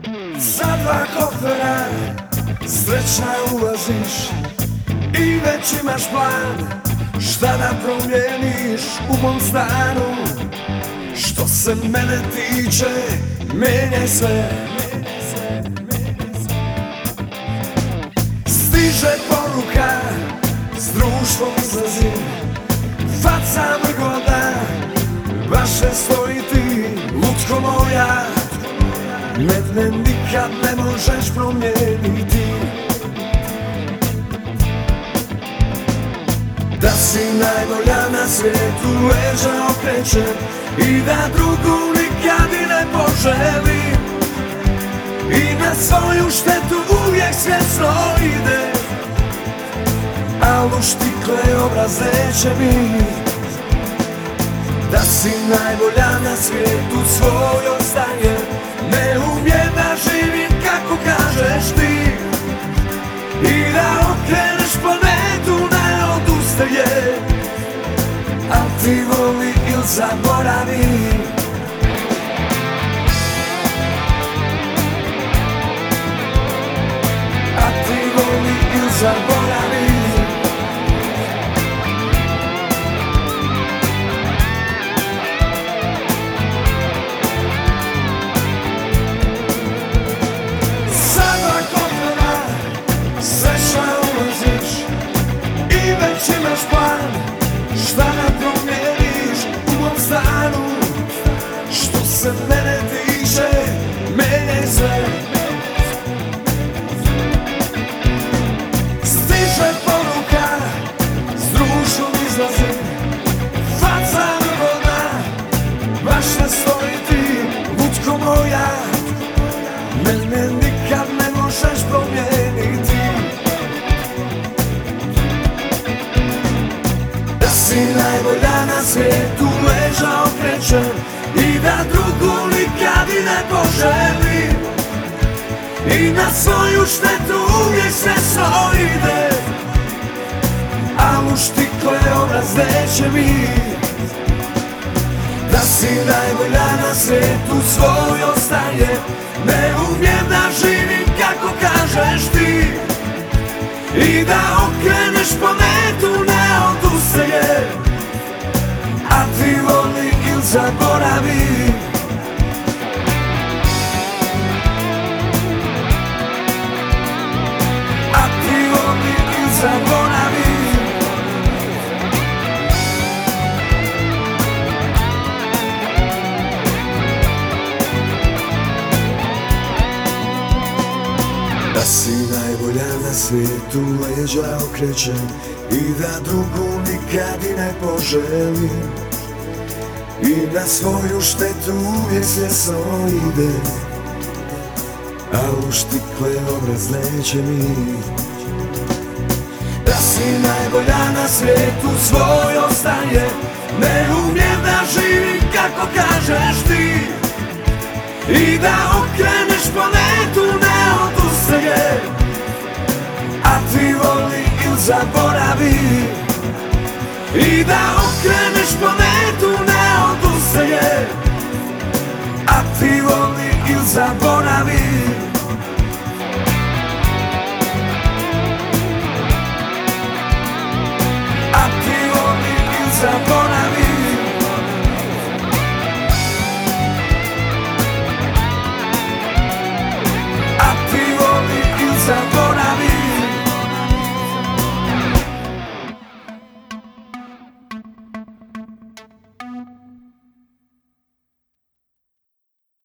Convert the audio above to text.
Za dva kofera sreća ulaziš i već imaš plan šta da promijeniš u mom stanu. Što se mene tiče, mijenjaj sve. Stiže poruka, s društvom izlazim, faca mrgoda, vaše stoji ti, lutko moja. Mene nikad ne možeš promijeniti. Da si najbolja na svijetu, leđa okrećem i da drugu nikad i ne poželim. I na svoju štetu uvijek svjesno ide, al u štikle obraz neće mi. Da si najbolja na svijetu, svoj ostaje, ne umijem da živim kako kažeš ti. I da okreneš planetu ne odustaje, al ti voli il zaboravi. A ti voli il zaboravi. Imaš plan, šta da promijeniš u mom stanu. Što se mene tiče, mijenjaj sve. Stiže poruka, s društvom izlazim, faca mrgoda, baš ne stoji ti, lutko moja. Mene nikad ne možeš promijeniti. Si najbolja na svijetu, leđa okrećem i da drugu nikad i ne poželim. I na svoju štetu uvijek svjesno ide, al u štikle obraz neće mi. Da si najbolja na svijetu, svoj ostaje, ne umijem da živim kako kažeš ti. I da okreneš planetu ne odustaje, a ti voli il zaboravi. A ti voli il zaboravi. Da si najbolja na svijetu, leđa okrećem i da drugu nikad i ne poželim. I na svoju štetu uvijek svjesno ide, a u štikle obraz neće mi. Da si najbolja na svijetu, svoj ostaje, ne umijem da živim kako kažeš ti. I da okreneš planetu ne odustaje, a ti voli il zaboravi. I da okreneš planetu ne odustaje, a ti voli il zaboravi. A ti voli il zaboravi.